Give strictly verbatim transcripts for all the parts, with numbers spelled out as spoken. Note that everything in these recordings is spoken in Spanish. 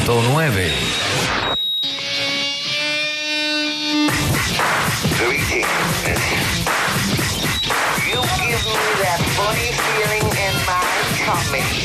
punto nueve. You give me that funny feeling in my tummy.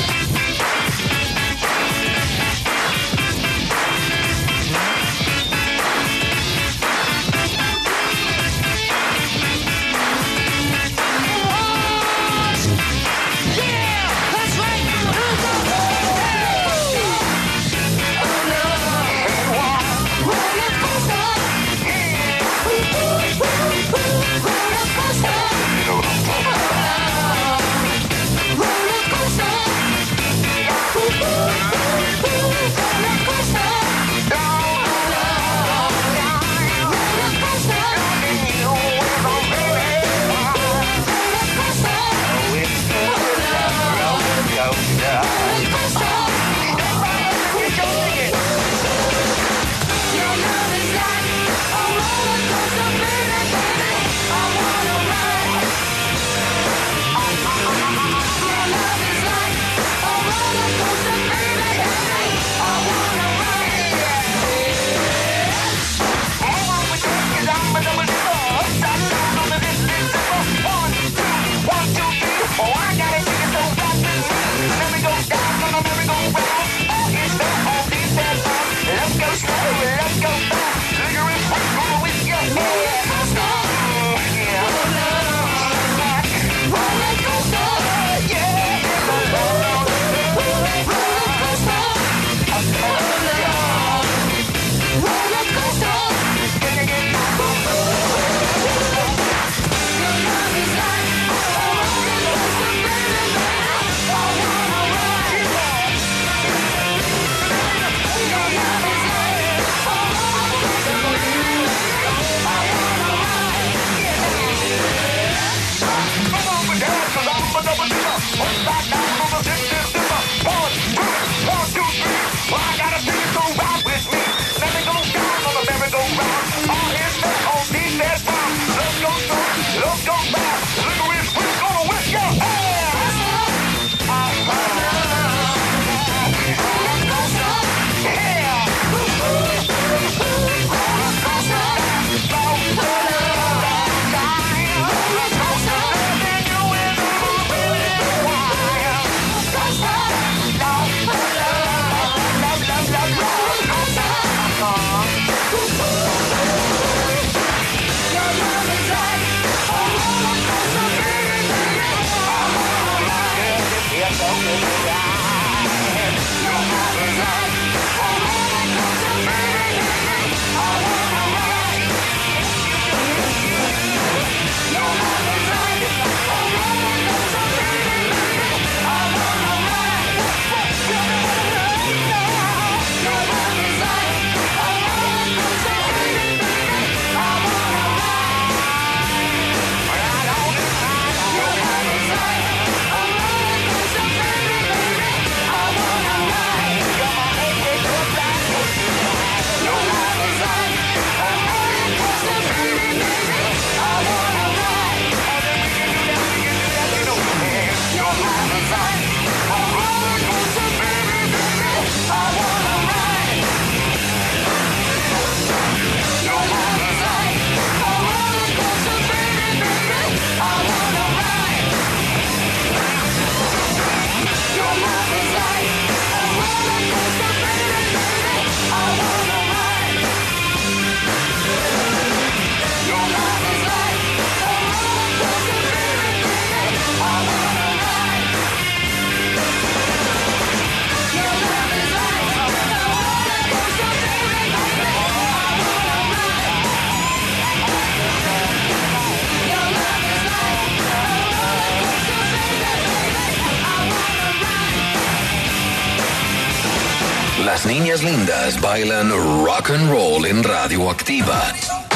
Las niñas lindas bailan rock and roll en Radioactiva.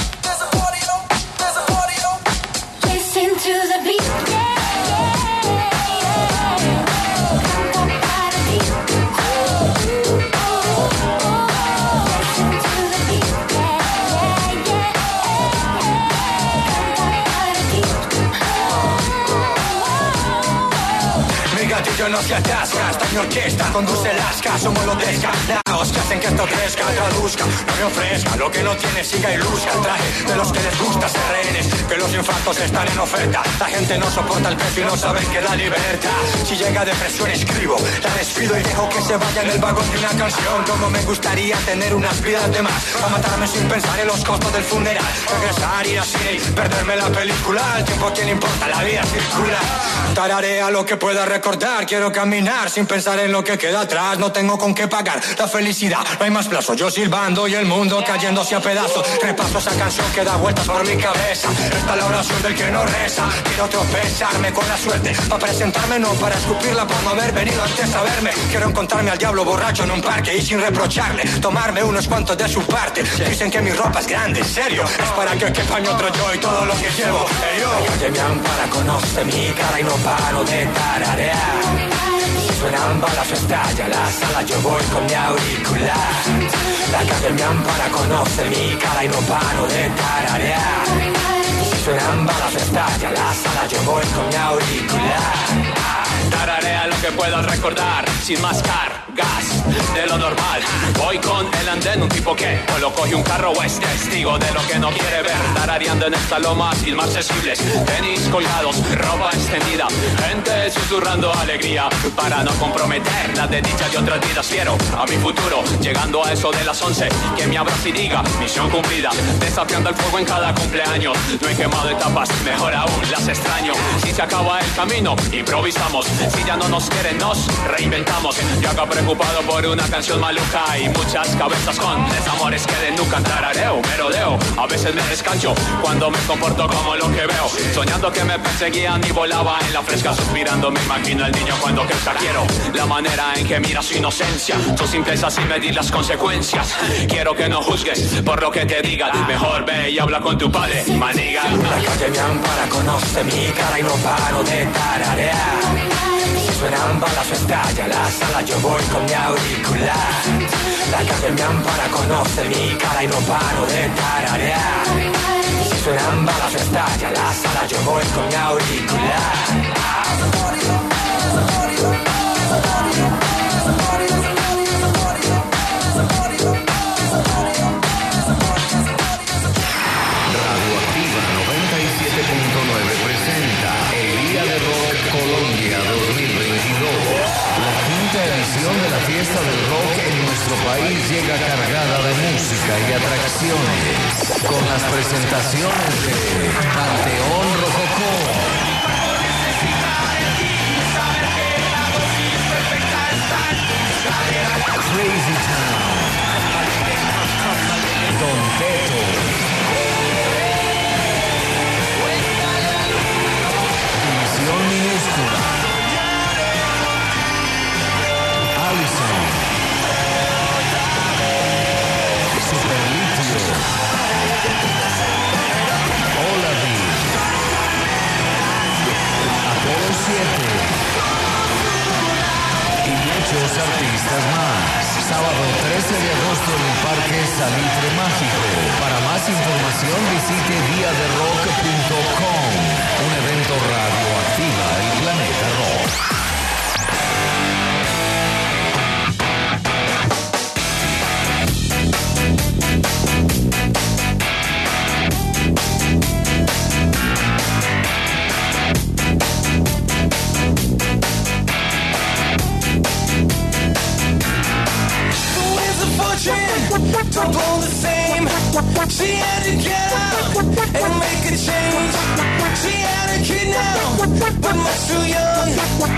Listen to the beat, yeah, Mi gatillo no se atasca, esta mi orquesta conduce las casas, somos los descarnados. los que hacen que esto crezca, traduzca, no me ofrezca lo que no tiene, siga y luzca el traje de los que les gusta ser rehenes, que los infartos están en oferta, la gente no soporta el precio y no saben que da libertad. Si llega depresión escribo, la despido y dejo que se vaya en el vagón de una canción. Como me gustaría tener unas vidas de más, a matarme sin pensar en los costos del funeral, regresar, ir así y perderme la película. El tiempo que le importa, la vida circula. Tararea lo que pueda recordar, quiero caminar sin pensar en lo que queda atrás. No tengo con qué pagar la felicidad, no hay más plazo, yo silbando y el mundo cayéndose a pedazos. Repaso esa canción que da vueltas por mi cabeza, esta es la oración del que no reza. Quiero tropezarme con la suerte, para presentarme, no para escupirla por no haber venido antes a verme. Quiero encontrarme al diablo borracho en un parque y sin reprocharle, tomarme unos cuantos de su parte. Dicen que mi ropa es grande, en serio, es para que quepa mi otro yo y todo lo que llevo. Hey, yo. La calle me ampara, conoce mi cara y no paro de tararear. Si suenan balas o estalla la sala, yo voy con mi auricular. La calle me ampara, conoce mi cara y no paro de tararear. Si suenan balas o estalla la sala, yo voy con mi auricular. Tararea lo que puedas recordar, sin mascar gas de lo normal. Voy con el andén, un tipo que o lo coge un carro o es testigo de lo que no quiere ver. Tarareando en esta loma inaccesibles, tenis colgados, ropa extendida, gente susurrando alegría para no comprometer la desdicha de otras vidas. Quiero a mi futuro, llegando a eso de las once, que me abrace y diga, misión cumplida, desafiando el fuego en cada cumpleaños. No he quemado etapas, mejor aún las extraño. Si se acaba el camino, improvisamos. Si ya no nos quieren, nos reinventamos. Yo acá preocupado por una canción maluca y muchas cabezas con desamores que de nunca tarareo, merodeo. A veces me descancho cuando me comporto como lo que veo, soñando que me perseguían y volaba en la fresca, suspirando me imagino el niño cuando crezca. Quiero la manera en que mira su inocencia, su simpleza sin medir las consecuencias. Quiero que no juzgues por lo que te digan, mejor ve y habla con tu padre, maniga. La calle me ampara, conoce mi cara y no paro de tararear. Si suenan balas o estalla la sala, yo voy con mi auricular. La calle me ampara, conoce mi cara y no paro de tararear. Si suenan balas o estalla la sala, yo voy con mi auricular. Radioactiva noventa y siete punto nueve presenta el Día de Rock Colombia dos mil veintidós. La quinta edición de la fiesta del rock en nuestro país llega cargada de música y atracciones, con las presentaciones de Panteón Rococó, Crazy Town, Don Teto, Misión Minúscula, Allison, Superlitio, Olavi, Apolo siete y muchos artistas más. Sábado trece de agosto en el Parque Salitre Mágico. Para más información visite dia de rock punto com. Un evento radioactiva el planeta rock. Don't all the same. She had to get out and make a change. She had a kid now, but much too young.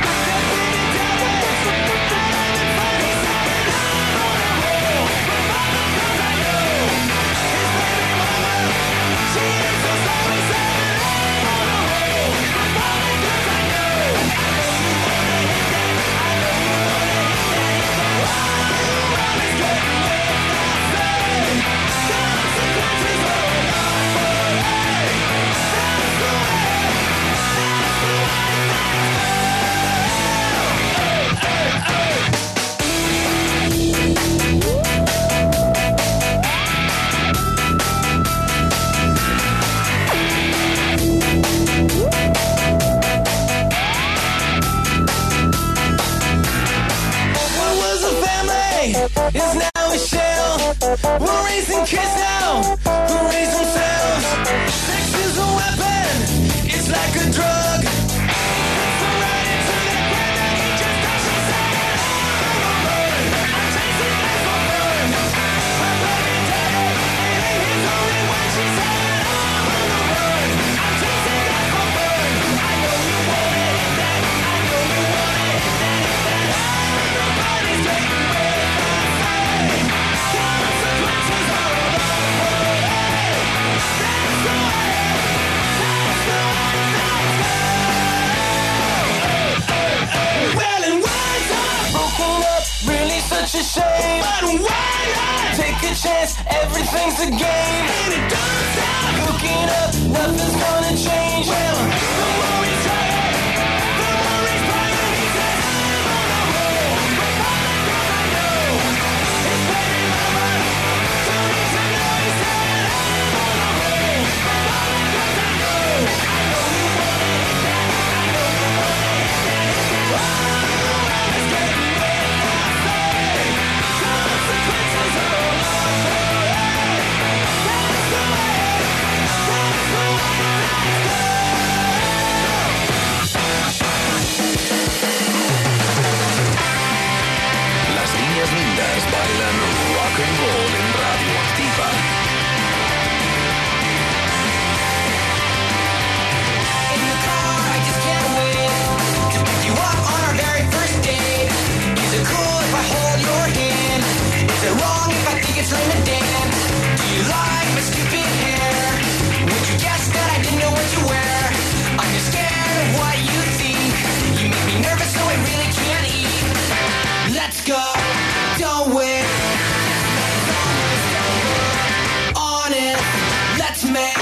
now, Michelle. We're raising kids now who raise themselves. Sex is a weapon, it's like a drug. Puts them right into the ground and he just touches it. I'm on the run, I'm chasing guys for fun. My baby daddy, it ain't his only one. She said I'm on the run, I'm chasing guys for fun. I know you want it, that I know you want it, that that everybody's getting ready for the fight. Consequences are all over the way. That's the way, that's the way things go. Well, and why's our broken up really such a shame? But why not take a chance? Everything's a game, and it don't stop. Hooking up, nothing's gonna change. Well, the more we try it, the more he's buying. He says I'm on a roll with all the girls I know. His baby mama don't need to know. He said I'm on a roll with all the girls I know. I know you want it, that I know you want it, that that oh, it's getting ready for a fight. Consequences are all over the way. That's the way, that's the way things go. Las niñas lindas bailan rock and roll en Radioactiva. In the car, I just can't wait to pick you up on our very first date. Is it cool if I hold your hand? Is it wrong if I think it's lame to dance? Do you like my stupid hair? Would you guess that I didn't know what to wear? I'm just scared of what you think. You make me nervous, so I really can't eat. Let's go, don't wait. Honest, let's make.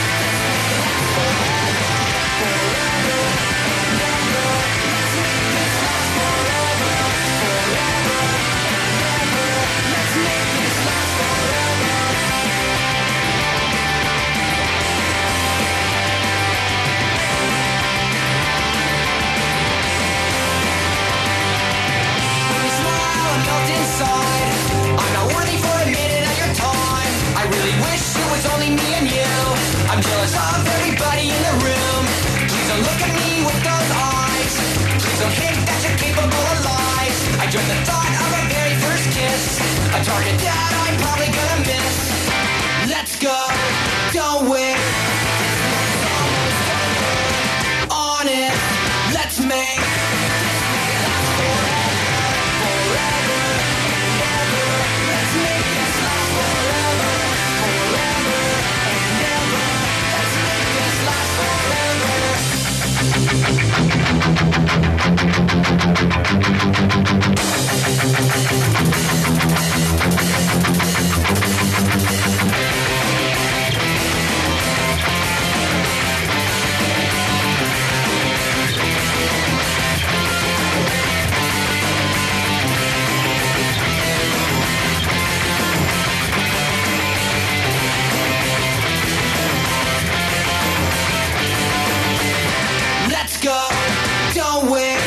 When you smile, I'm melt inside. I'm not worthy for a minute of your time. I really wish it was only me and you. I'm jealous of everybody in the room. Please don't look at me with those eyes. Please don't hint that you're capable of lies. I dread the thought of our very first kiss, a target that I'm probably gonna miss. Let's go, don't wait. Honest, let's make. Let's make this last forever, forever and ever. Let's make this last forever. Let's go, don't wait.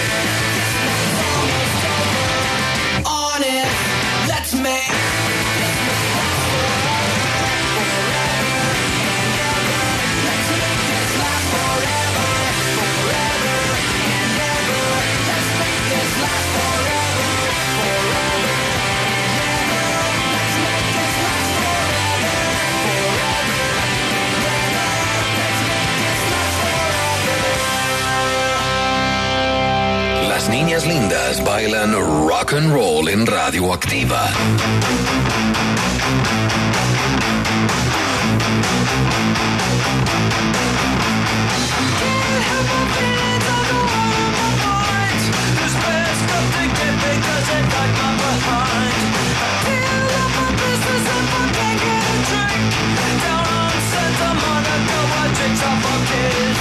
Honest, let's make. Let's make this last forever, forever and ever. Let's make this last forever, forever and ever. Let's make this last forever, forever and ever. Let's make this last forever. Las niñas lindas bailan rock and roll en Radioactiva. This bad stuff to get because I got my behind. I feel up my business if I can't get a drink. Down on Santa Monica, my drinks are bucket.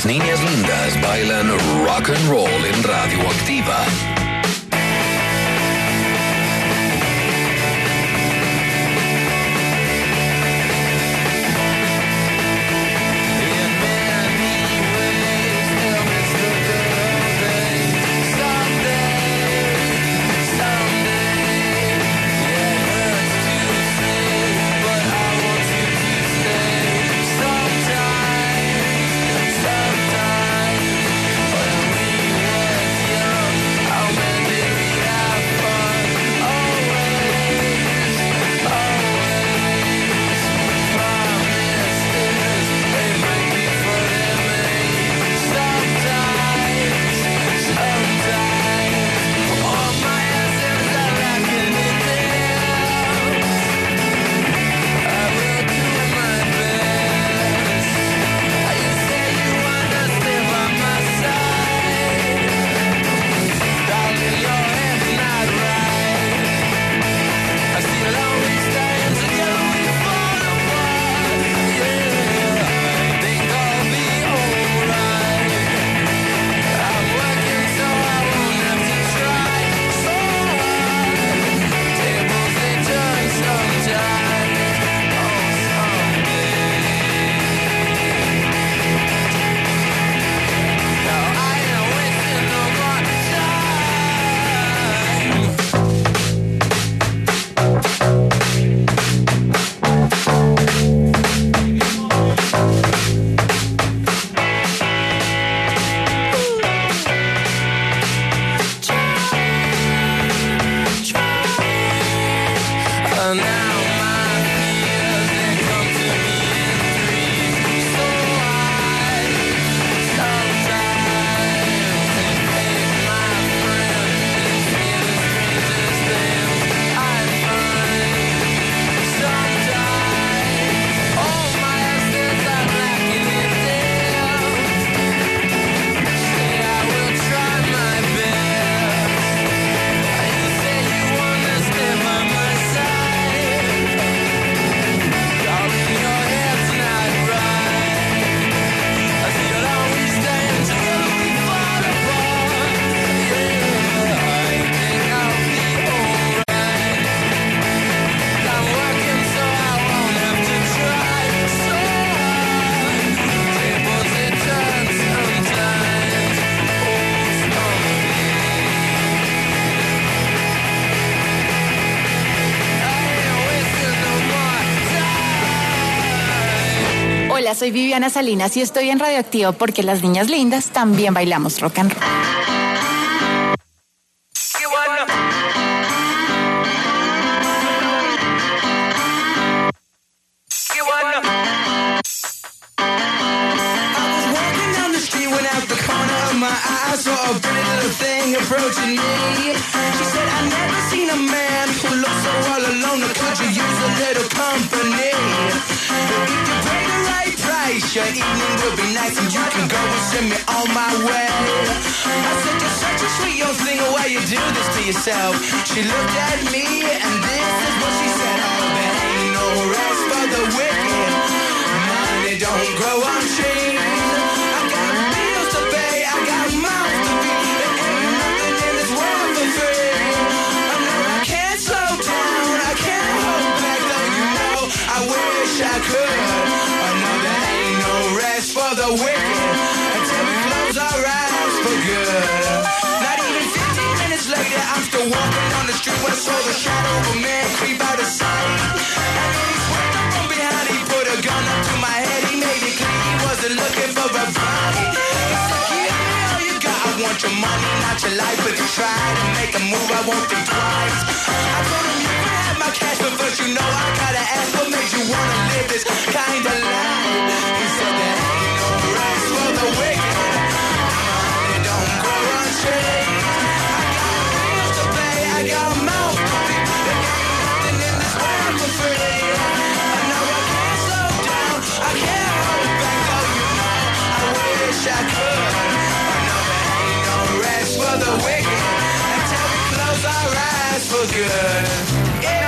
Las niñas lindas bailan rock and roll en Radioactiva. Hola, soy Viviana Salinas y estoy en Radioactivo porque las niñas lindas también bailamos rock and roll. Approaching me, she said, "I never seen a man who looks so all alone. Could you use a little company? If you pay the right price, your evening will be nice, and you can go and send me on my way." I said, "You're such a sweet young thing, why you do this to yourself?" She looked at me, and this is what she said: "Oh, there ain't no rest for the wicked. Money don't grow on trees. I got bills to pay, I got mouths to feed. I wish I could. I know there ain't no rest for the wicked until we close our eyes for good." Not even fifteen minutes later, I'm still walking on the street when I saw the shadow of a man creep out of sight. And then he swept up from behind, he put a gun up to my head. He made it clear he wasn't looking for a fight. He said, "Give me all you got. I want your money, not your life. If you try to make a move, I won't think twice." I told him, "You can have my cash, but first you know I gotta ask what makes you wanna live this kind of life." He said, "There ain't no rest for the wicked. Money don't grow on trees. I got bills to pay, I got a mouth to feed. There ain't nothing in this world for free. I know I can't slow down, I can't hold back, though you know I wish I could. I know there ain't no rest for the wicked until we close our eyes for good." Yeah.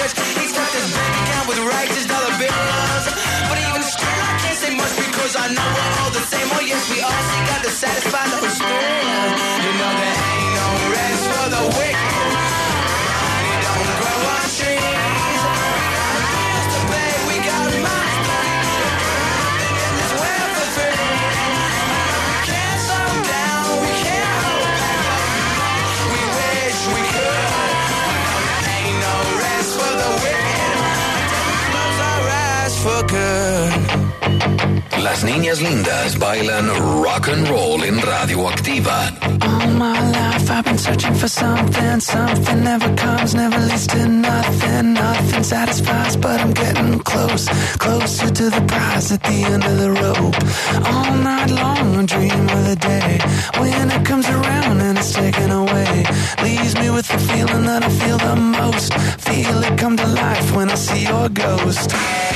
cash. He's got this bank account with righteous dollar bills. But even still, I can't say much because I know we're all the same. Oh yes, we all seek out to satisfy those spills. You know there ain't no rest for the wicked. Money don't grow on trees. Bills to pay, we got money to eat. Nothing in this world for free. We can't slow down, we can't hold back. We wish we could. There ain't no rest for the wicked. Until we close our eyes for good. Las niñas lindas bailan rock and roll en Radioactiva. All my life I've been searching for something. Something never comes, never leads to nothing. Nothing satisfies, but I'm getting close. Closer to the prize at the end of the rope. All night long I dream of the day when it comes around and it's taken away. Leaves me with the feeling that I feel the most. Feel it come to life when I see your ghost.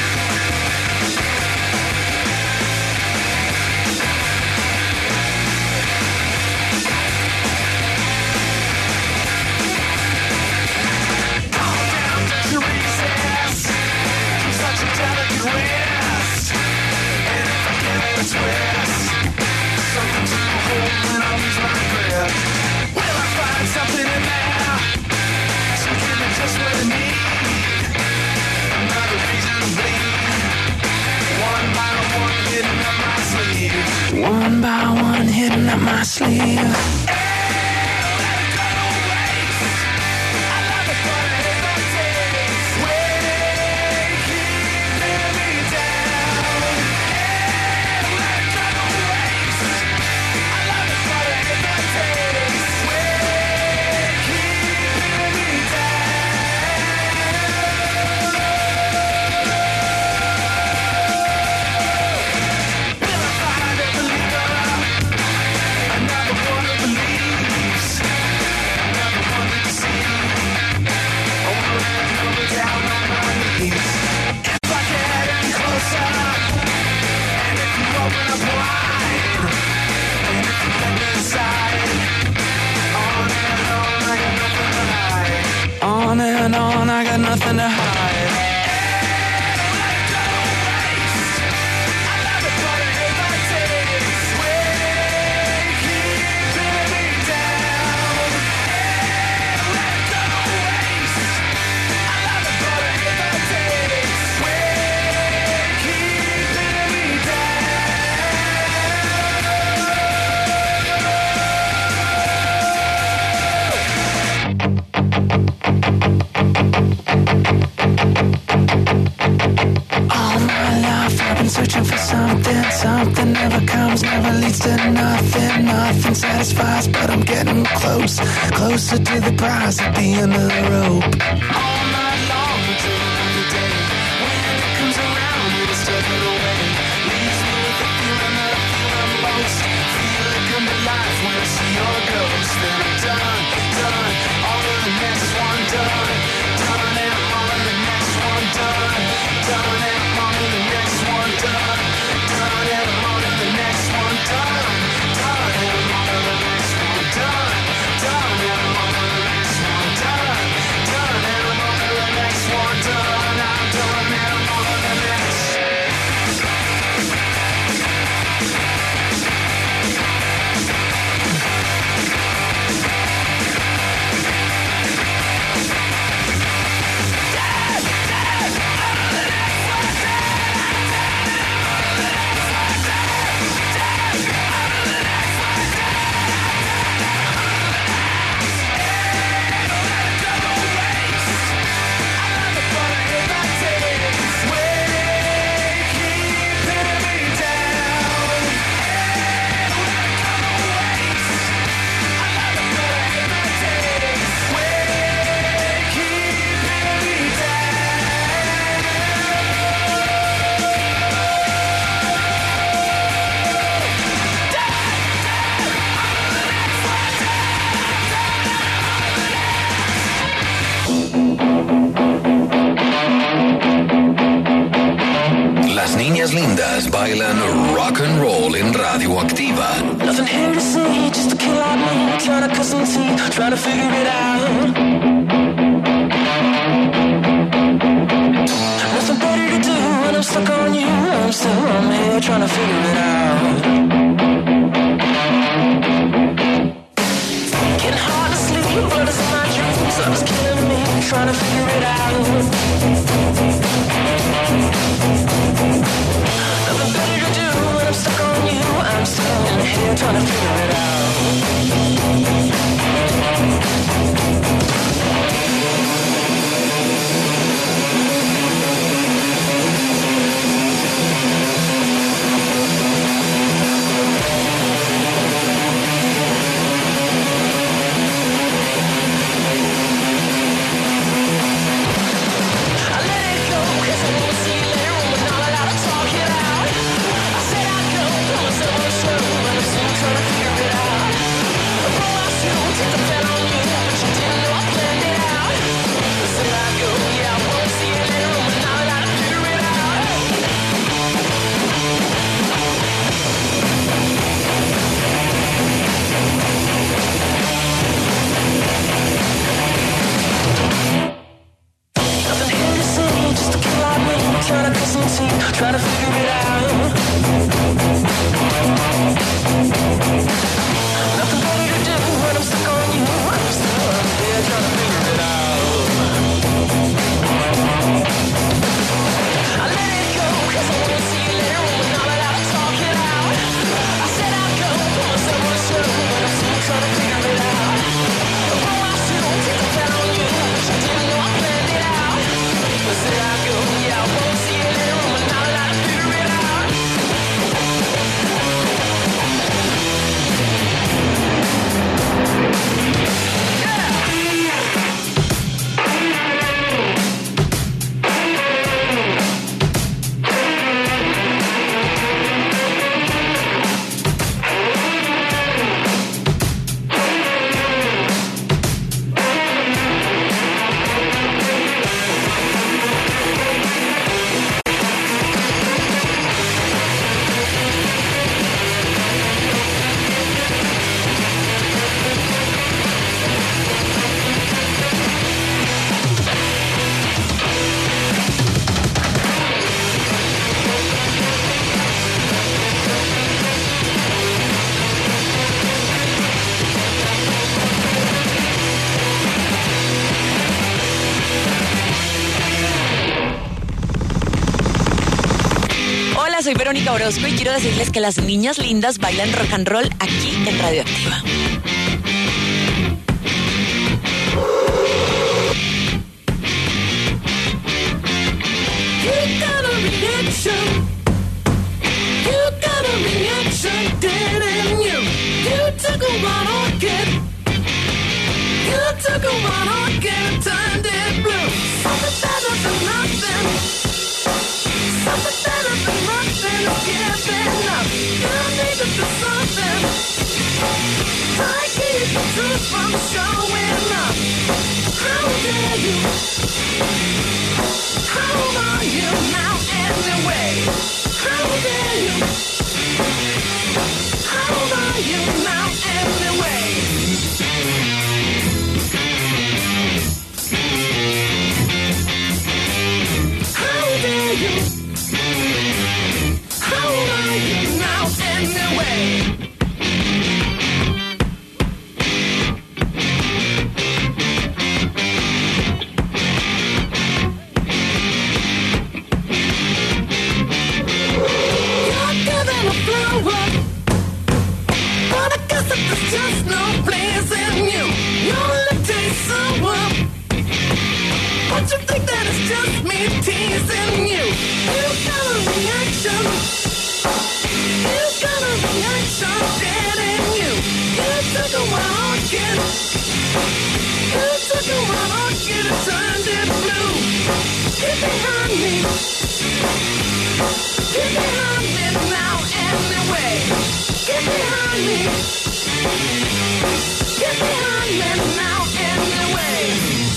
One by one, hidden up my sleeve. On and on, I got nothing to hide. Searching for something, something never comes, never leads to nothing, nothing satisfies, but I'm getting close, closer to the prize at the end of the rope. All night long, until the day, when it comes around, it's taken away, leaves me with the feeling that I feel the most, feel it come to life when I see your ghost, then I'm done, done, all of the next one done, done and all of the next one done, done and all of the next one done, done and I'm on to the next one done, done and I'm on to the next one done, done and I'm on to the next one done, done and I'm on to the next one done, I'm done and I'm on to the next. Las niñas lindas bailan rock and roll en Radioactiva. Nothing here to see, just a kid like me, trying to cut some teeth, trying to figure it out. stuck on you. I'm still on here trying to figure it out. Getting hard to sleep, blood is in my dreams. Love is killing me, trying to figure it out. Nothing better to do when I'm stuck on you. I'm still in here trying to figure it out. Trying to figure it out. Nothing better to do when I'm stuck on you. I'm still here trying to figure it out. I let it go cause I wanna see you later when we're not allowed to talk it out. I said I'd go, put myself on a show, but I'm still trying to figure it out. Oh, I still take the bet on you, but you didn't know I planned it out. I said I'd go, yeah, I wanna see you later when we're not allowed to figure it out. Soy Verónica Orozco y quiero decirles que las niñas lindas bailan rock and roll aquí en Radioactiva. You got a reaction. You got a reaction, didn't you? You took a one orchid. You took a one orchid and turned it blue. Something better than nothing. Something better than nothing is giving up. You need to do something. Try to keep the truth from showing up. How dare you? How are you now anyway? How dare you? How are you now anyway? How dare you? How are you now anyway? You're giving a flower, but I guess that there's just no place in you. Your lip tastes sour, but you think that it's just me teasing you. You got a reaction. You got a reaction, didn't you? You took a wild orchid. You took a wild orchid and turned it blue. Get behind me. Get behind me now anyway. Get behind me. Get behind me now anyway.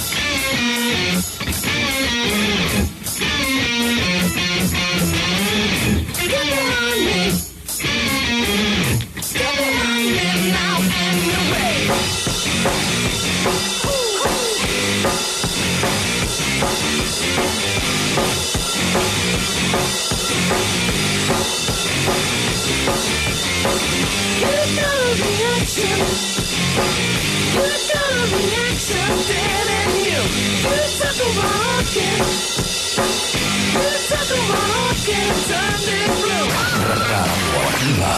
Get behind me. Get behind me now anyway. Ooh. You got a reaction, telling you. You talk about walking. You talk about walking, turning blue. Radio Activa.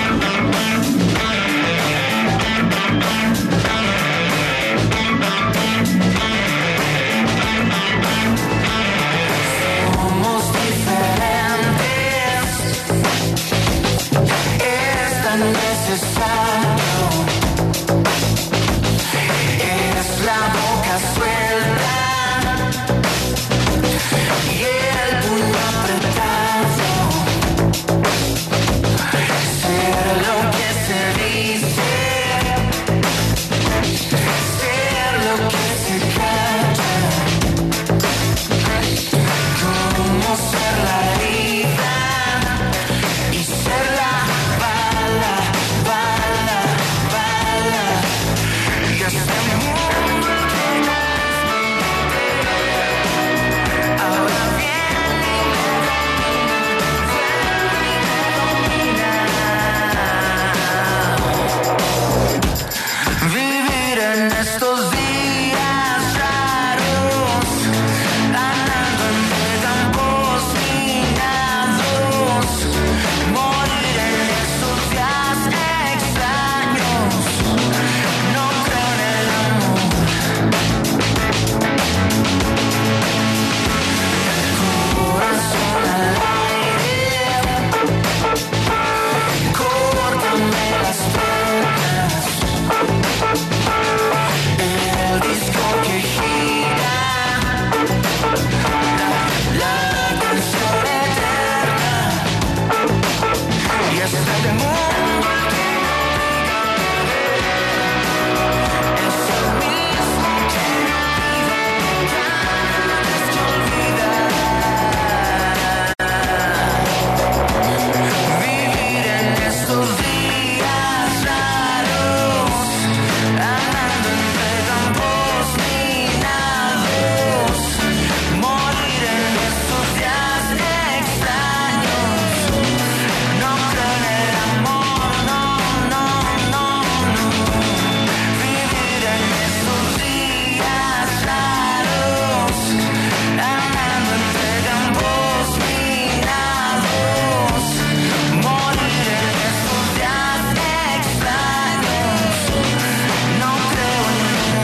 Somos diferentes. Es tan necesario. Es la boca suelta y el puño apretado. Ser lo que se dice, ser lo que se calla. Como ser la herida y ser la bala, bala, bala. Y este mundo que ahora viene y me domina. Vivir en estos días raros, andando entre campos minados, morir en estos días extraños. No creo en el amor. Corazón al aire, córtame las piernas. El disco que gira, la, la canción eterna. Y este mundo que es el mismo que no pide ganas de olvidar. Vivir en estos días raros, andando entre campos minados, morir en estos días extraños. No creo en el amor, no, no, no, no. Vivir en estos días raros, andando entre campos minados, morir en estos días extraños. No creo en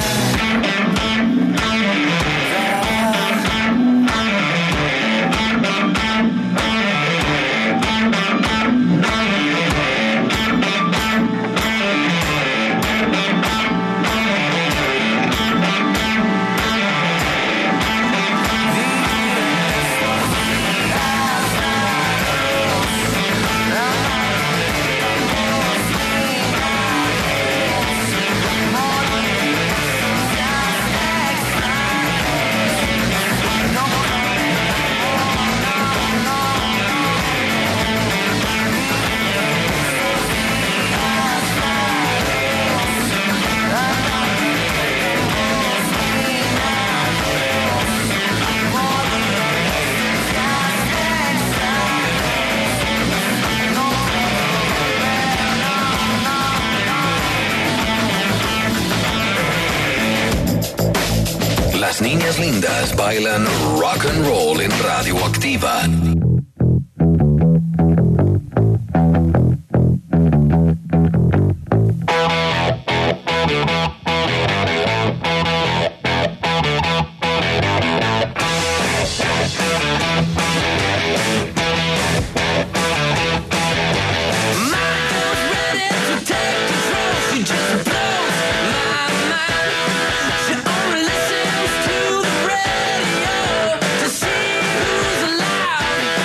Las niñas lindas bailan rock and roll en Radio Activa. to see who's alive.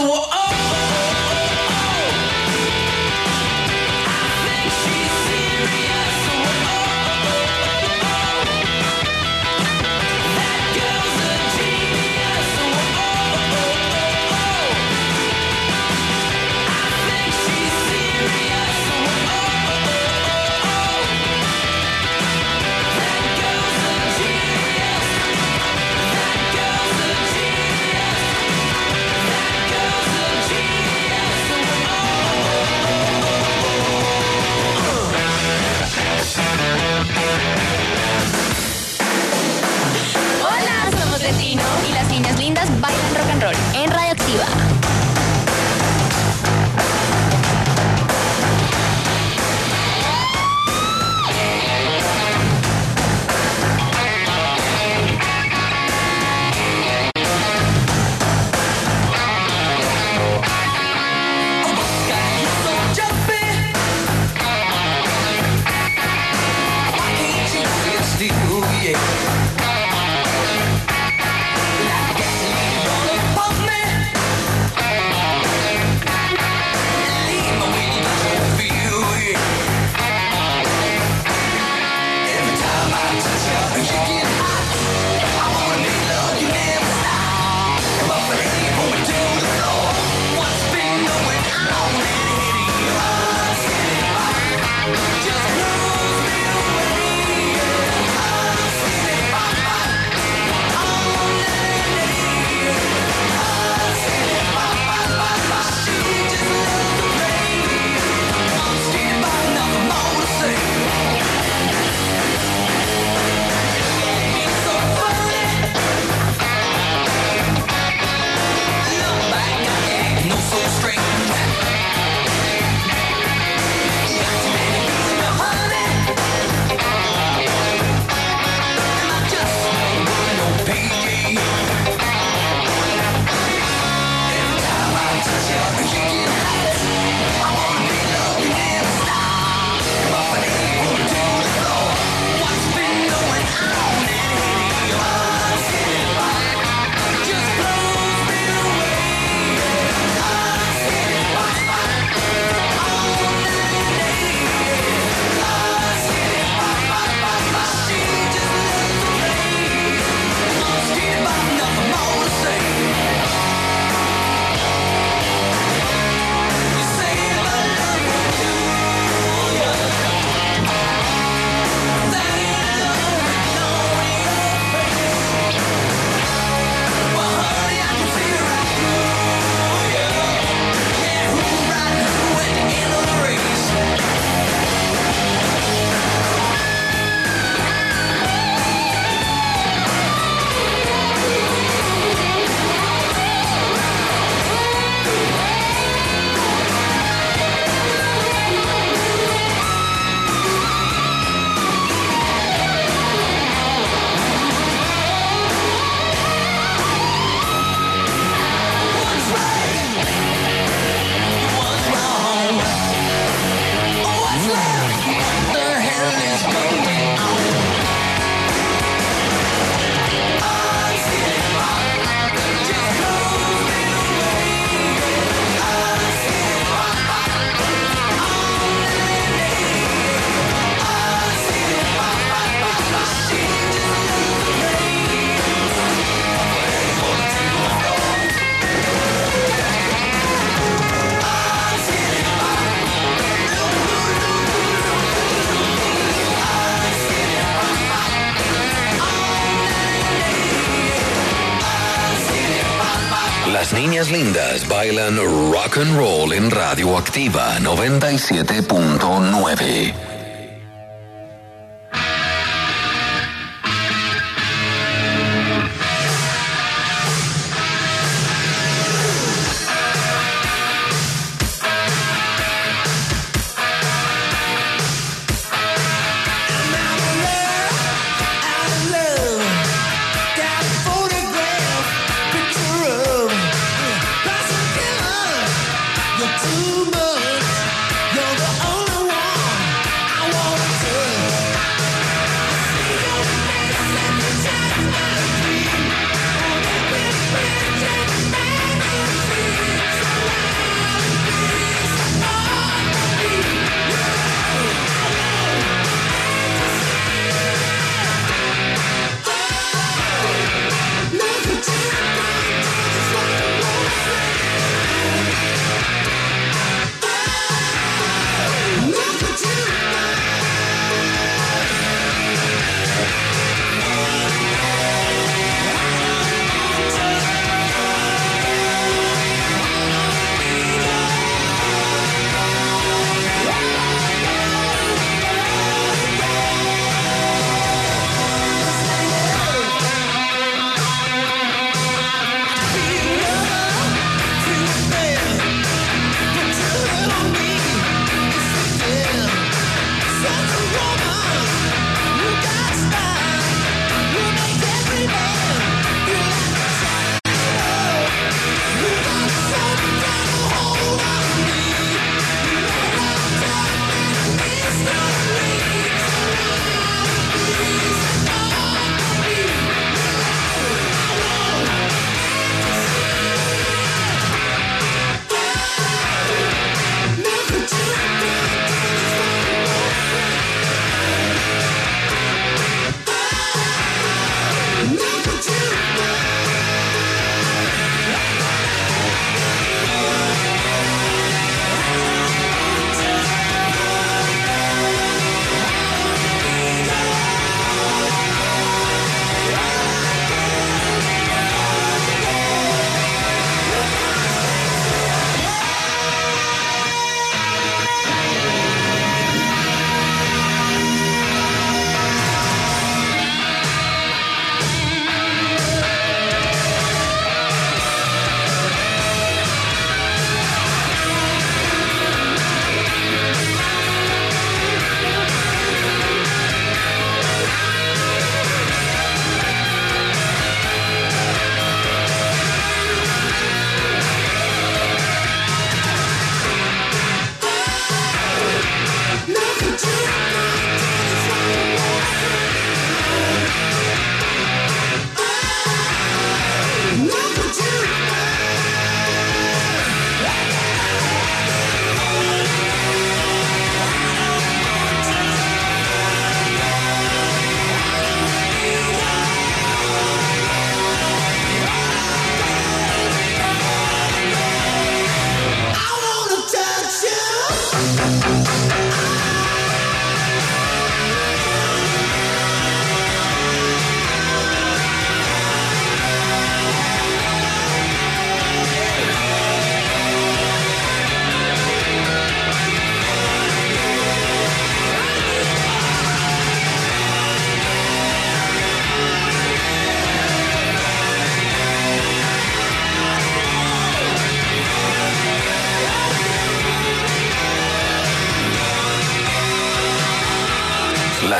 Las niñas lindas bailan rock and roll en Radioactiva noventa y siete punto nueve. Too much, you're the only one.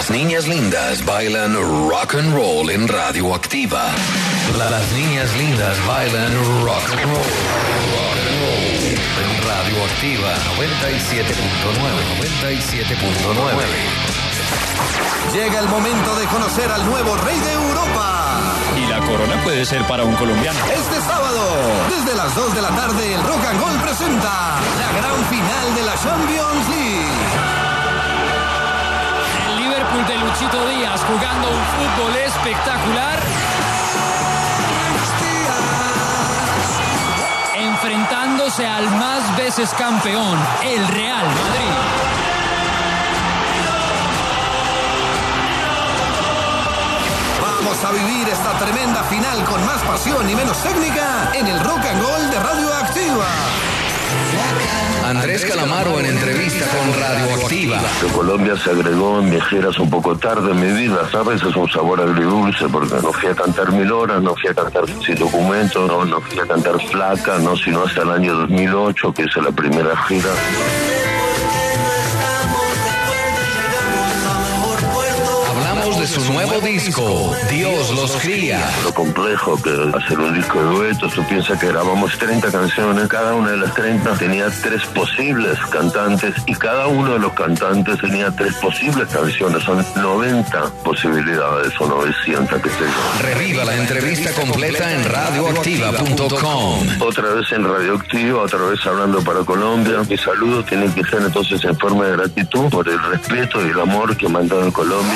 Las niñas lindas bailan rock and roll en Radioactiva. La- Las niñas lindas bailan rock and roll. Rock and roll en Radioactiva noventa y siete punto nueve. noventa y siete punto nueve. Llega el momento de conocer al nuevo rey de Europa. Y la corona puede ser para un colombiano. Este sábado, desde las dos de la tarde, el Rock and Roll presenta la gran final de la Champions League. El Liverpool de Luchito Díaz jugando un fútbol espectacular. Enfrentándose al más veces campeón, el Real Madrid. Vamos a vivir esta tremenda final con más pasión y menos técnica en el Rock and Roll de Radioactiva. Andrés Calamaro en entrevista con Radioactiva. De Colombia se agregó en viajeras un poco tarde en mi vida, ¿sabes? Es un sabor agridulce porque no fui a cantar Mil Horas, no fui a cantar Sin Documento, no, no fui a cantar Flaca, no, sino hasta el año dos mil ocho que hice la primera gira. Hablamos de su nuevo disco, Dios los cría. Lo complejo que hacer un disco de duetos, tú piensas que grabamos treinta canciones, cada una de las treinta tenía tres posibles cantantes y cada uno de los cantantes tenía tres posibles canciones, son noventa posibilidades o novecientas, qué sé yo. Reviva la entrevista completa en radioactiva punto com. Otra vez en Radioactiva, otra vez hablando para Colombia. Mis saludos tienen que ser entonces en forma de gratitud por el respeto y el amor que me han dado en Colombia.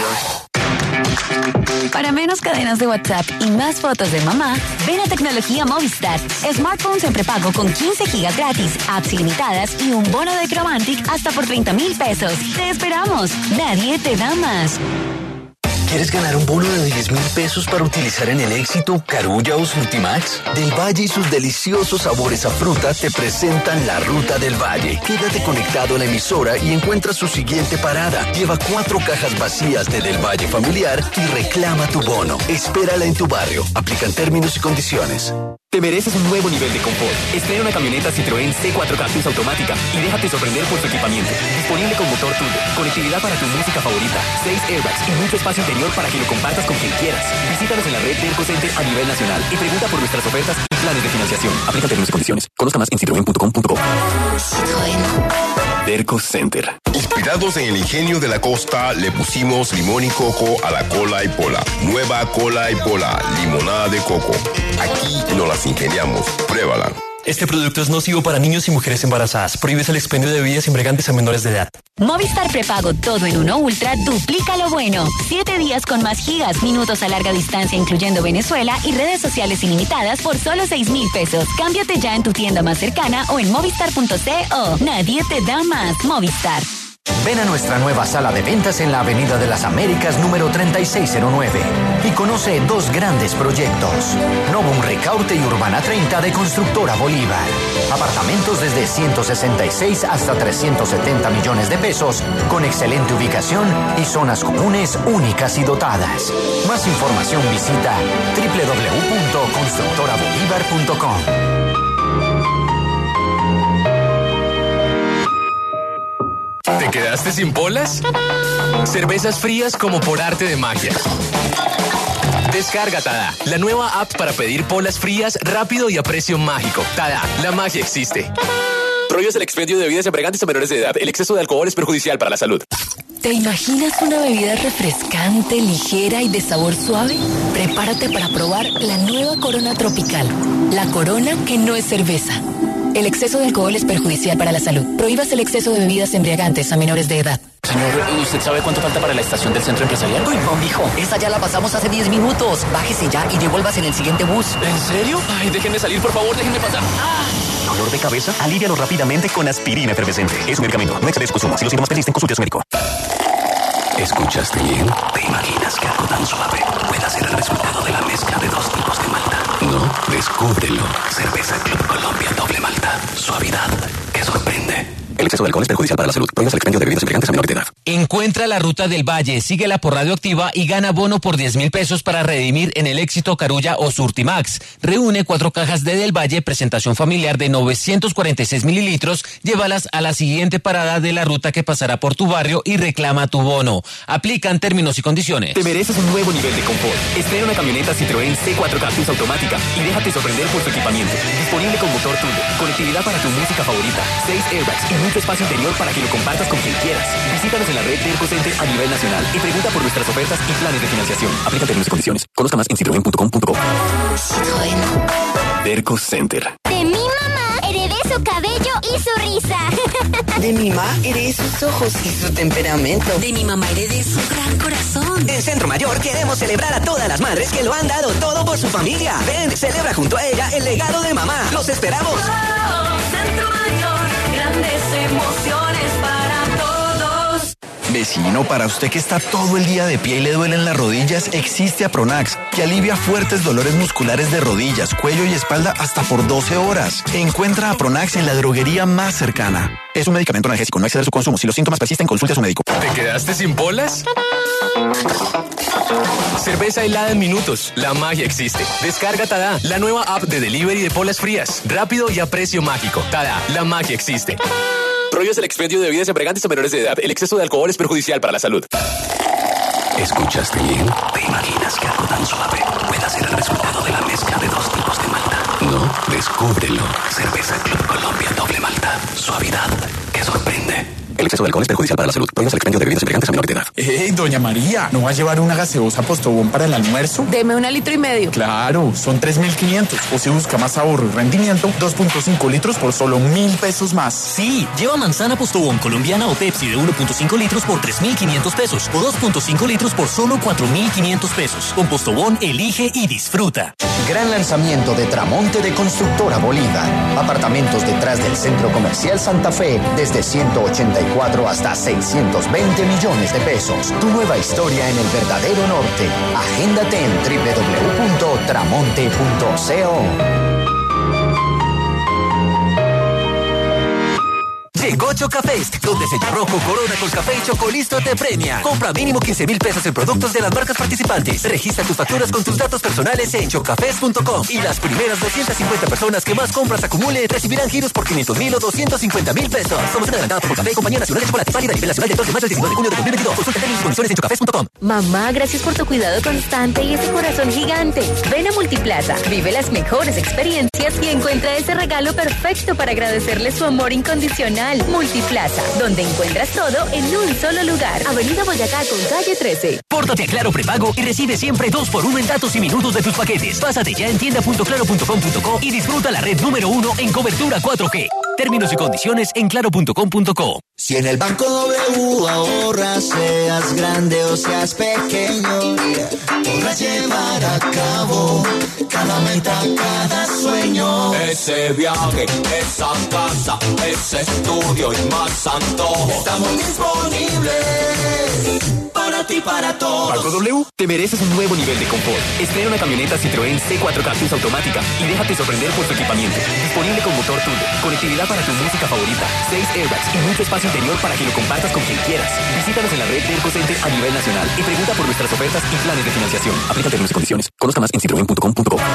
Para menos cadenas de WhatsApp y más fotos de mamá, ven a Tecnología Movistar. Smartphones en prepago con quince gigas gratis, apps ilimitadas y un bono de Chromantic hasta por treinta mil pesos. ¡Te esperamos! Nadie te da más. ¿Quieres ganar un bono de diez mil pesos para utilizar en el Éxito, Carulla o Surtimax? Del Valle y sus deliciosos sabores a fruta te presentan la Ruta del Valle. Quédate conectado a la emisora y encuentra su siguiente parada. Lleva cuatro cajas vacías de Del Valle Familiar y reclama tu bono. Espérala en tu barrio. Aplican términos y condiciones. Te mereces un nuevo nivel de confort. Estrena una camioneta Citroën C cuatro Cactus automática y déjate sorprender por su equipamiento. Disponible con motor turbo, conectividad para tu música favorita, seis airbags y mucho espacio interior para que lo compartas con quien quieras. Visítanos en la red Derco Center a nivel nacional y pregunta por nuestras ofertas y planes de financiación. Aplica términos y condiciones. Conozca más en citroen punto com punto co. Derco Center. Inspirados en el ingenio de la costa, le pusimos limón y coco a la cola y pola. Nueva cola y pola, limonada de coco. Aquí nos las ingeniamos. Pruébala. Este producto es nocivo para niños y mujeres embarazadas. Prohíbes el expendio de bebidas embriagantes a menores de edad. Movistar Prepago Todo en Uno Ultra duplica lo bueno. Siete días con más gigas, minutos a larga distancia incluyendo Venezuela y redes sociales ilimitadas por solo seis mil pesos. Cámbiate ya en tu tienda más cercana o en movistar punto co. Nadie te da más. Movistar. Ven a nuestra nueva sala de ventas en la Avenida de las Américas número treinta y seis cero nueve y conoce dos grandes proyectos. Novum Ricaurte y Urbana treinta de Constructora Bolívar. Apartamentos desde ciento sesenta y seis hasta trescientos setenta millones de pesos con excelente ubicación y zonas comunes únicas y dotadas. Más información visita doble u doble u doble u punto constructora bolívar punto com. ¿Te quedaste sin polas? Cervezas frías como por arte de magia. Descarga Tada, la nueva app para pedir polas frías rápido y a precio mágico. Tada, la magia existe. Prohíbes el expendio de bebidas embriagantes a menores de edad. El exceso de alcohol es perjudicial para la salud. ¿Te imaginas una bebida refrescante, ligera y de sabor suave? Prepárate para probar la nueva Corona Tropical. La Corona que no es cerveza. El exceso de alcohol es perjudicial para la salud. Prohíbas el exceso de bebidas embriagantes a menores de edad. Señor, ¿usted sabe cuánto falta para la estación del centro empresarial? Uy, no, mijo. Esa ya la pasamos hace diez minutos. Bájese ya y devuélvase en el siguiente bus. ¿En serio? Ay, déjenme salir, por favor, déjenme pasar. ¡Ah! ¿Dolor de cabeza? Alívialo rápidamente con aspirina efervescente. Es un medicamento. No excedes consumo. Si los síntomas persisten, consulte a su médico. ¿Escuchaste bien? ¿Te imaginas que algo tan suave pueda ser el resultado de la mezcla de dos tipos de malta? No, descúbrelo. Cerveza Club Colombia Doble Malta. Suavidad que sorprende. El El exceso de alcohol es perjudicial para la salud. Prohíbas el expendio de bebidas embriagantes a menores de edad. Encuentra la ruta del Valle, síguela por Radioactiva y gana bono por diez mil pesos para redimir en el Éxito, Carulla o Surtimax. Reúne cuatro cajas de Del Valle, presentación familiar de novecientos cuarenta y seis mililitros. Llévalas a la siguiente parada de la ruta que pasará por tu barrio y reclama tu bono. Aplican términos y condiciones. Te mereces un nuevo nivel de confort. Estrena una camioneta Citroën C cuatro Cactus automática y déjate sorprender por su equipamiento. Disponible con motor turbo, conectividad para tu música favorita, seis airbags y mucho espacio interior para que lo compartas con quien quieras. Visítanos en la red Derco Center a nivel nacional y pregunta por nuestras ofertas y planes de financiación. Aplica términos y condiciones. Conozca más en citroen punto com punto co. Derco Center. De mi mamá heredé su cabello y su risa. De mi mamá heredé sus ojos y su temperamento. De mi mamá heredé su gran corazón. En Centro Mayor queremos celebrar a todas las madres que lo han dado todo por su familia. Ven, celebra junto a ella el legado de mamá. ¡Los esperamos! Oh, Centro Mayor, grandes emociones para todos. Vecino, para usted que está todo el día de pie y le duelen las rodillas, existe Apronax, que alivia fuertes dolores musculares de rodillas, cuello y espalda hasta por doce horas. Encuentra Apronax en la droguería más cercana. Es un medicamento analgésico, no exceder su consumo. Si los síntomas persisten, consulte a su médico. ¿Te quedaste sin bolas? Cerveza helada en minutos. La magia existe. Descarga Tada, la nueva app de delivery de polas frías. Rápido y a precio mágico. Tada, la magia existe. Prohíbes el expendio de bebidas embriagantes a menores de edad. El exceso de alcohol es perjudicial para la salud. ¿Escuchaste bien? ¿Te imaginas que algo tan suave pueda ser el resultado de la mezcla de dos tipos de malta? No, descúbrelo. Cerveza Club Colombia Doble Malta. Suavidad que sorprende. El exceso de alcohol es perjudicial para la salud. Prohíbes el expendio de bebidas embriagantes a menores de edad. ¡Ey, doña María! ¿No va a llevar una gaseosa Postobón para el almuerzo? Deme una litro y medio. Claro, son tres mil quinientos. O si busca más ahorro y rendimiento, dos punto cinco litros por solo mil pesos más. Sí, lleva manzana Postobón colombiana o Pepsi de uno punto cinco litros por tres mil quinientos pesos o dos punto cinco litros por solo cuatro mil quinientos pesos. Con Postobón, elige y disfruta. Gran lanzamiento de Tramonte de Constructora Bolívar. Apartamentos detrás del Centro Comercial Santa Fe desde ciento ochenta y cuatro hasta seiscientos veinte millones de pesos. Tu nueva historia en el verdadero norte. Agéndate en doble u doble u doble u punto tramonte punto co. Llegó Chocafest, donde Sello Rojo, Corona, Colcafé y Chocolisto te premian. Compra mínimo quince mil pesos en productos de las marcas participantes. Registra tus facturas con tus datos personales en chocafest punto com. Y las primeras doscientas cincuenta personas que más compras acumule recibirán giros por quinientos mil o doscientos cincuenta mil pesos. Somos una adelantada por Colcafé, Compañía Nacional de Chocolate, válida a nivel nacional del dos de mayo al diecinueve de junio de dos mil veintidós. Consulta términos y condiciones en chocafest punto com. Mamá, gracias por tu cuidado constante y ese corazón gigante. Ven a Multiplaza, vive las mejores experiencias y encuentra ese regalo perfecto para agradecerle su amor incondicional. Multiplaza, donde encuentras todo en un solo lugar. Avenida Boyacá con calle trece. Pórtate a Claro Prepago y recibe siempre dos por uno en datos y minutos de tus paquetes. Pásate ya en tienda punto claro punto com punto co y disfruta la red número uno en cobertura cuatro G. Términos y condiciones en claro punto com punto co. Si en el Banco W ahorras, seas grande o seas pequeño, podrás llevar a cabo cada meta, cada sueño. Ese viaje, esa casa, ese estudio y más antojo. Estamos disponibles para ti, para todos. Banco W, te mereces un nuevo nivel de confort. Estrena una camioneta Citroën C cuatro Cactus automática y déjate sorprender por su equipamiento. Disponible con motor turbo, conectividad para tu música favorita, seis airbags y mucho espacio interior para que lo compartas con quien quieras. Visítanos en la red Derco Center a nivel nacional y pregunta por nuestras ofertas y planes de financiación. Aplica términos y condiciones. Conozca más en citroen punto com punto co.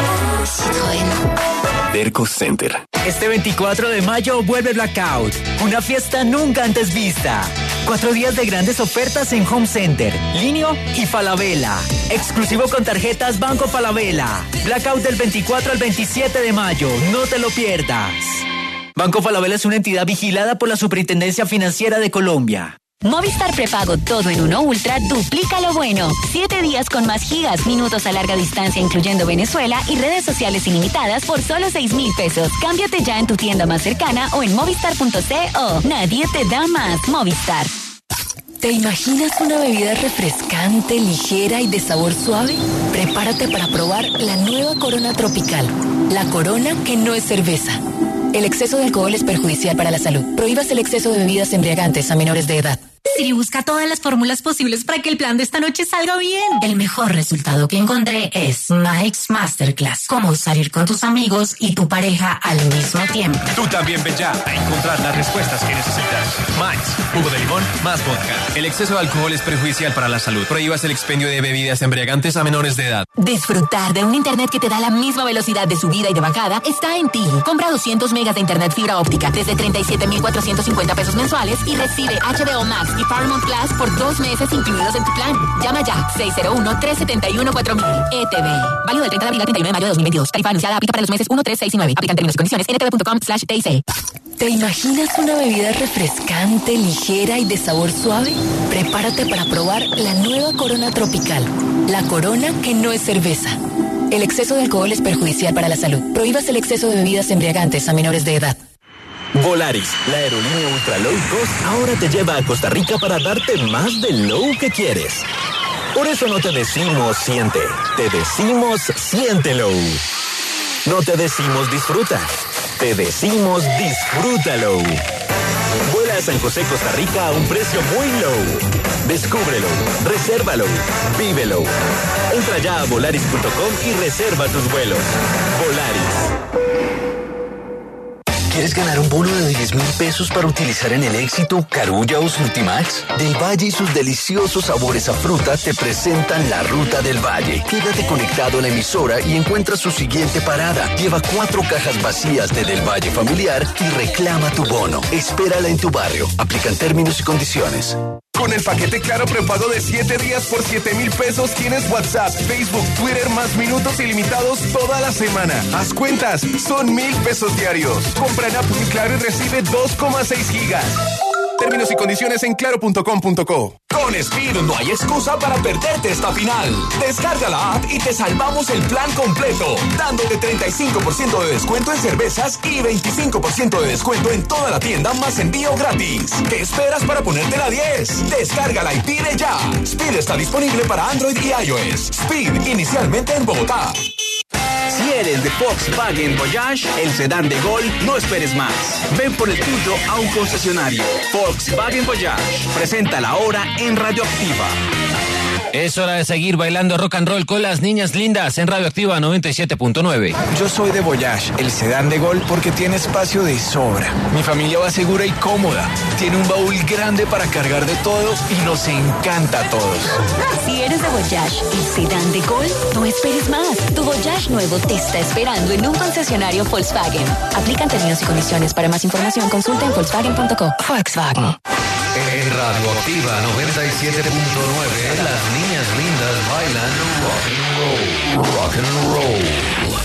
Derco Center. Este veinticuatro de mayo vuelve Blackout, una fiesta nunca antes vista. Cuatro días de grandes ofertas en Home Center, Linio y Falabella. Exclusivo con tarjetas Banco Falabella. Blackout del veinticuatro al veintisiete de mayo, no te lo pierdas. Banco Falabella es una entidad vigilada por la Superintendencia Financiera de Colombia. Movistar Prepago Todo en Uno Ultra duplica lo bueno. Siete días con más gigas, minutos a larga distancia incluyendo Venezuela y redes sociales ilimitadas por solo seis mil pesos. Cámbiate ya en tu tienda más cercana o en movistar punto co. Nadie te da más. Movistar. ¿Te imaginas una bebida refrescante, ligera y de sabor suave? Prepárate para probar la nueva Corona Tropical. La Corona que no es cerveza. El exceso de alcohol es perjudicial para la salud. Prohíbas el exceso de bebidas embriagantes a menores de edad. Siri busca todas las fórmulas posibles para que el plan de esta noche salga bien. El mejor resultado que encontré es Mike's Masterclass. Cómo salir con tus amigos y tu pareja al mismo tiempo. Tú también ve ya a encontrar las respuestas que necesitas. Mike's, jugo de limón más vodka. El exceso de alcohol es perjudicial para la salud. Prohíbas el expendio de bebidas embriagantes a menores de edad. Disfrutar de un internet que te da la misma velocidad de subida y de bajada está en ti. Compra doscientos megas de internet fibra óptica desde treinta y siete mil cuatrocientos cincuenta pesos mensuales y recibe H B O Max y Paramount Plus por dos meses incluidos en tu plan. Llama ya seis cero uno, tres siete uno, cuatro mil. E T V. Válido del treinta de abril al treinta y uno de mayo de dos mil veintidós. Tarifa anunciada aplica para los meses uno, tres, seis y nueve. Aplican términos y condiciones en ntv.com slash TIC. ¿Te imaginas una bebida refrescante, ligera y de sabor suave? Prepárate para probar la nueva Corona Tropical. La Corona que no es cerveza. El exceso de alcohol es perjudicial para la salud. Prohíbas el exceso de bebidas embriagantes a menores de edad. Volaris, la aerolínea ultra low cost, ahora te lleva a Costa Rica para darte más del low que quieres. Por eso no te decimos siente, te decimos siéntelo. No te decimos disfruta, te decimos disfrútalo. Vuela a San José, Costa Rica a un precio muy low. Descúbrelo, resérvalo, vívelo. Entra ya a volaris punto com y reserva tus vuelos. Volaris. ¿Quieres ganar un bono de diez mil pesos para utilizar en el Éxito, Carulla o Surtimax? Del Valle y sus deliciosos sabores a fruta te presentan la Ruta del Valle. Quédate conectado a la emisora y encuentra su siguiente parada. Lleva cuatro cajas vacías de Del Valle familiar y reclama tu bono. Espérala en tu barrio. Aplican términos y condiciones. Con el paquete Claro prepago de siete días por siete mil pesos tienes WhatsApp, Facebook, Twitter más minutos ilimitados toda la semana. Haz cuentas, son mil pesos diarios. Compra en App Mi Claro y recibe dos coma seis gigas. Términos y condiciones en claro punto com punto co. Con Speed no hay excusa para perderte esta final. Descarga la app y te salvamos el plan completo, dándote treinta y cinco por ciento de descuento en cervezas y veinticinco por ciento de descuento en toda la tienda más envío gratis. ¿Qué esperas para ponerte la diez? Descárgala y pide ya. Speed está disponible para Android y iOS. Speed, inicialmente en Bogotá. Si eres de Volkswagen Voyage, el sedán de Gol, no esperes más. Ven por el tuyo a un concesionario. Volkswagen Voyage. Preséntala ahora en Radioactiva. Es hora de seguir bailando rock and roll con las niñas lindas en Radioactiva noventa y siete punto nueve. Yo soy de Voyage, el sedán de Gol, porque tiene espacio de sobra. Mi familia va segura y cómoda. Tiene un baúl grande para cargar de todo y nos encanta a todos. Si eres de Voyage, el sedán de Gol, no esperes más. Tu Voyage nuevo te está esperando en un concesionario Volkswagen. Aplican términos y condiciones. Para más información, consulta en volkswagen punto co. Volkswagen. En Radioactiva noventa y siete punto nueve, las niñas lindas bailan rock and roll. Rock and roll.